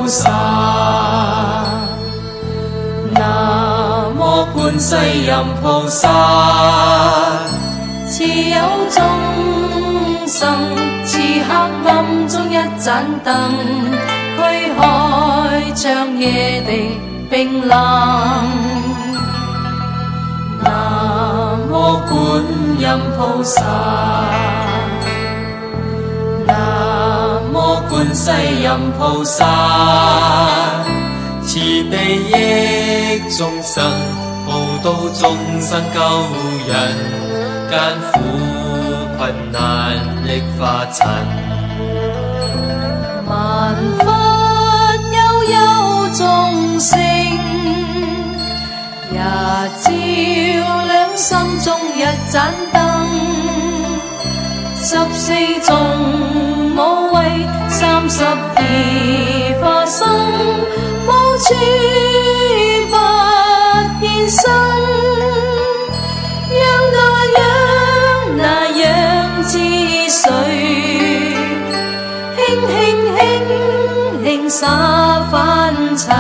萨，南无观世音菩萨， 慈有众生，似黑暗中一盏灯，驱开长夜的冰冷。 南无观音菩萨，南无观世音菩萨，慈悲益众生，普渡众生救人，艰苦困难亦化尘。 万佛悠悠众生，也照亮心中一盏灯。14种无畏32化身，无处不现身。那样之水，轻轻轻轻洒凡尘，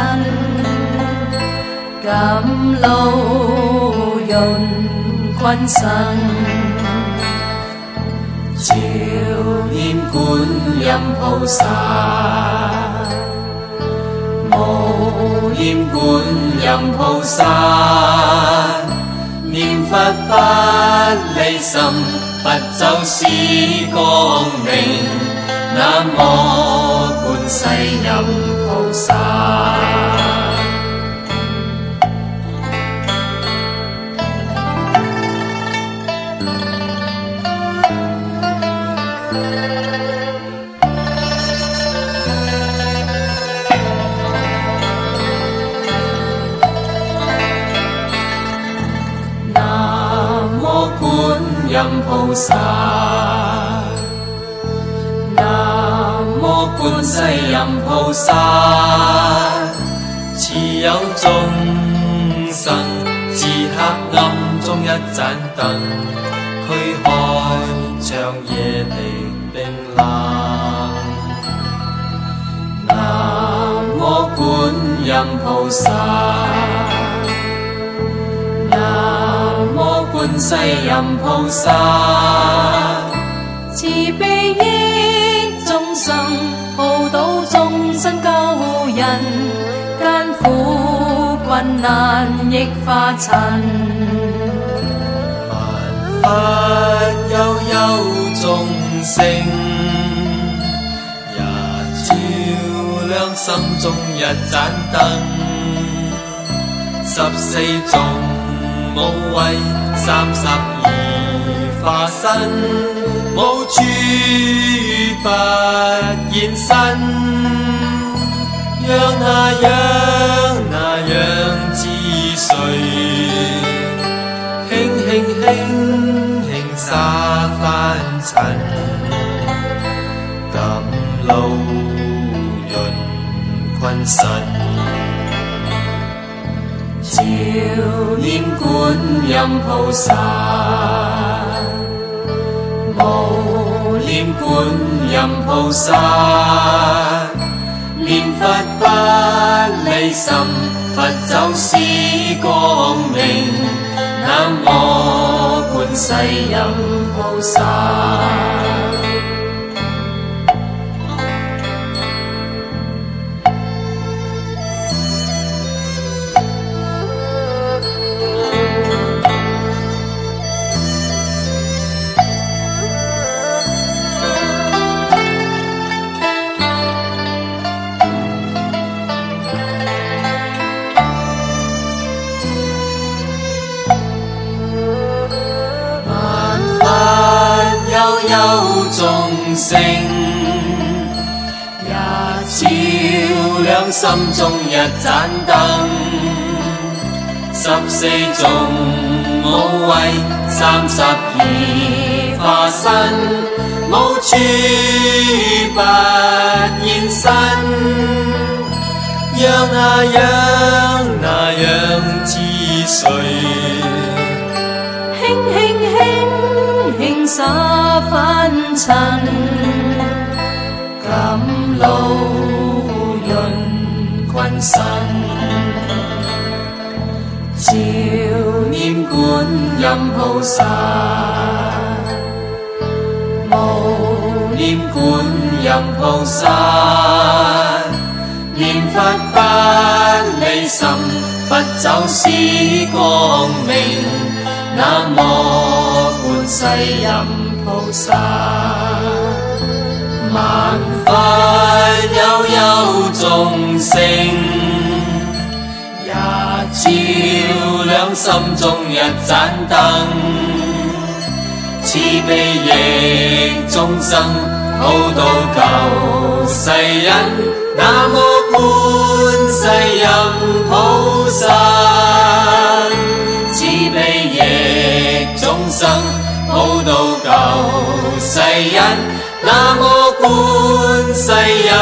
甘露润群生。 照念观音菩萨，无念观音菩萨，念佛不离心，佛就是光明。南无观世音菩萨。观音菩萨，南无观世音菩萨，慈有众生，自黑暗中一盏灯，驱开长夜的冰冷。南无观音菩萨，南无观世音菩萨， 慈悲益众生，普渡众生救人，艰苦困难亦化尘。 万佛悠悠众生，也照亮心中一盏灯。14种无畏32化身，无处不现身。让那样之水，轻轻轻轻洒凡尘，甘露润群生。照念观音菩萨，无念观音菩萨，念佛不离心，佛就是光明。南无观世音菩萨。有众生，也照亮心中一盏灯。14种无畏32化身，无处不现身。让那样之水， 轻轻轻轻洒凡尘，甘露润君身，照念觀音菩薩，無念觀音菩薩，念佛不離心，佛就是光明。南無觀世音菩薩，萬佛悠悠眾生，也照亮心中一盞燈，慈悲益眾生，普渡救世人。南無觀世音菩薩，慈悲益眾生，普渡救世人。南無觀世音